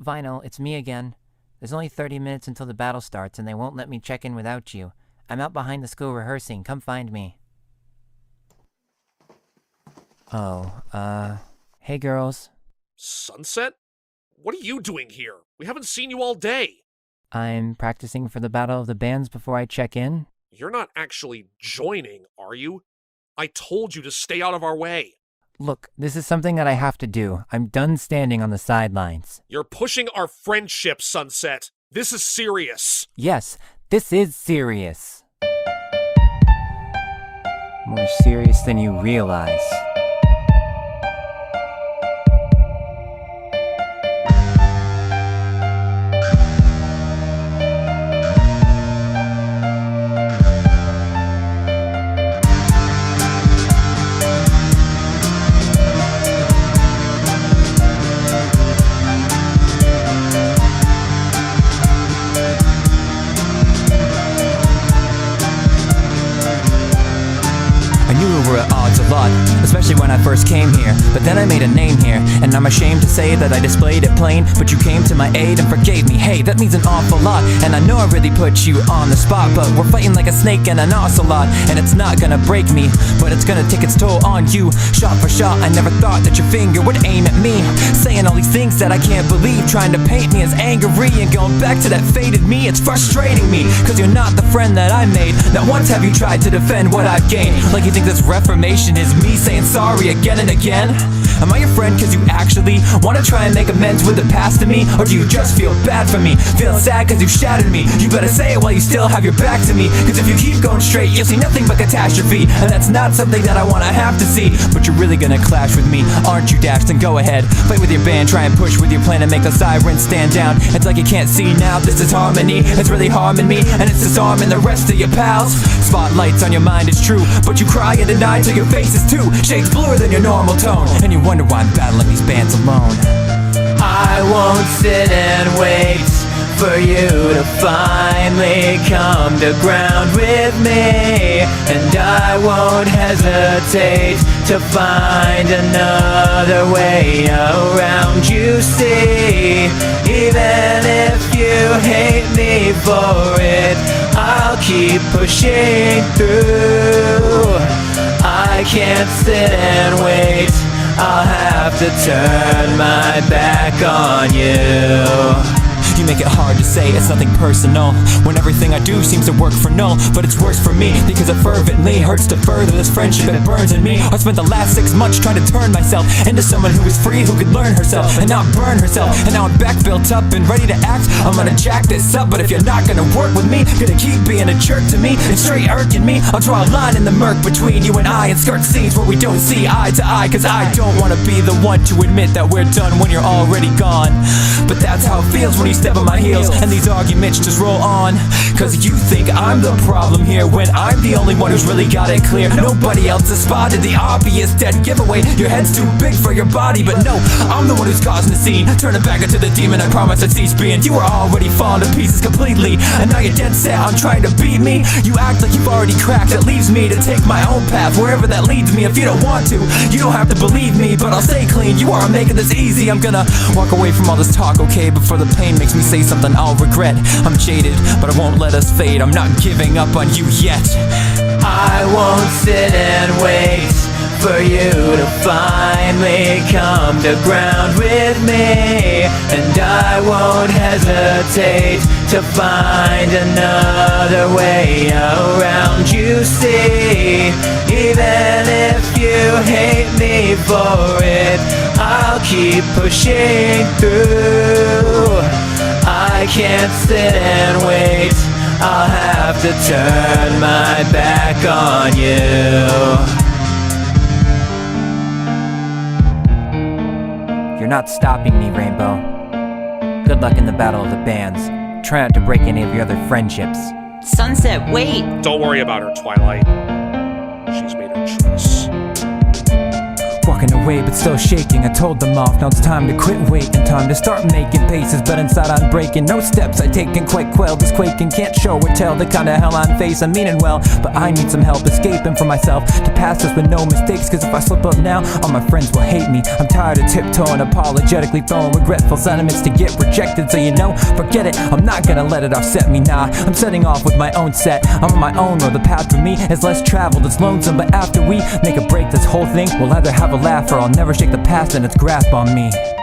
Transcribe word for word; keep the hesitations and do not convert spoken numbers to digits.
Vinyl, it's me again. There's only thirty minutes until the battle starts, and they won't let me check in without you. I'm out behind the school rehearsing. Come find me. Oh, uh... Hey, girls. Sunset? What are you doing here? We haven't seen you all day. I'm practicing for the Battle of the Bands before I check in. You're not actually joining, are you? I told you to stay out of our way. Look, this is something that I have to do. I'm done standing on the sidelines. You're pushing our friendship, Sunset. This is serious. Yes, this is serious. More serious than you realize. Especially when I first came here, but then I made a name here, and I'm ashamed to say that I displayed it plain, but you came to my aid and forgave me. Hey, that means an awful lot, and I know I really put you on the spot, but we're fighting like a snake and an ocelot, and it's not gonna break me, but it's gonna take its toll on you. Shot for shot, I never thought that your finger would aim at me, saying all these things that I can't believe, trying to paint me as angry, and going back to that faded me. It's frustrating me, cause you're not the friend that I made. Not once have you tried to defend what I've gained, like you think this reformation is me saying sorry again and again. Am I your friend cause you actually wanna try and make amends with the past to me? Or do you just feel bad for me? Feeling sad cause you shattered me? You better say it while you still have your back to me, cause if you keep going straight you'll see nothing but catastrophe, and that's not something that I wanna have to see. But you're really gonna clash with me, aren't you, Dash? Then go ahead, fight with your band, try and push with your plan and make the sirens stand down. It's like you can't see now, this is harmony. It's really harming me, and it's disarming the rest of your pals. Spotlights on your mind, it's true, but you cry and deny till your face is two shades bluer than your normal tone, and you wonder why I'm battling these bands alone. I won't sit and wait for you to finally come to ground with me, and I won't hesitate to find another way around. You see, even if you hate me for it, I'll keep pushing through. I can't sit and wait, I'll have to turn my back on you. You make it hard to say it's nothing personal, when everything I do seems to work for null. But it's worse for me, because it fervently hurts to further this friendship, it burns in me. I spent the last six months trying to turn myself into someone who is free, who could learn herself and not burn herself. And now I'm back built up and ready to act. I'm gonna jack this up, but if you're not gonna work with me, gonna keep being a jerk to me and straight irking me, I'll draw a line in the murk between you and I and skirt scenes where we don't see eye to eye. Cause I don't wanna be the one to admit that we're done when you're already gone. But that's how it feels when you step on my heels and these arguments just roll on. Cause you think I'm the problem here, when I'm the only one who's really got it clear. Nobody else has spotted the obvious dead giveaway. Your head's too big for your body, but no, I'm the one who's causing the scene. Turn it back into the demon I promised I'd cease being. You were already falling to pieces completely, and now you're dead set on trying to beat me. You act like you've already cracked. It leaves me to take my own path, wherever that leads me. If you don't want to, you don't have to believe me, but I'll stay clean. You are making this easy. I'm gonna walk away from all this talk, okay, before the pain makes me say something I'll regret. I'm jaded, but I won't let us fade. I'm not giving up on you yet. I won't sit and wait for you to finally come to ground with me, and I won't hesitate to find another way around. You see, even if you hate me for it, I'll keep pushing through. I can't sit and wait, I'll have to turn my back on you. You're not stopping me, Rainbow. Good luck in the Battle of the Bands. Try not to break any of your other friendships. Sunset, wait! Don't worry about her, Twilight. She's made her choice. Walk walking away but still shaking. I told them off, now it's time to quit waiting. Time to start making paces, but inside I'm breaking. No steps I take can quite quell this quaking. Can't show or tell the kind of hell I'm facing. Meaning well, but I need some help escaping from myself to pass this with no mistakes. Cause if I slip up now, all my friends will hate me. I'm tired of tiptoeing, apologetically throwing regretful sentiments to get rejected. So you know, forget it, I'm not gonna let it offset me. Nah, I'm setting off with my own set. I'm on my own road, the path for me is less traveled, it's lonesome. But after we make a break this whole thing, we'll either have a laugh or I'll never shake the past and its grasp on me.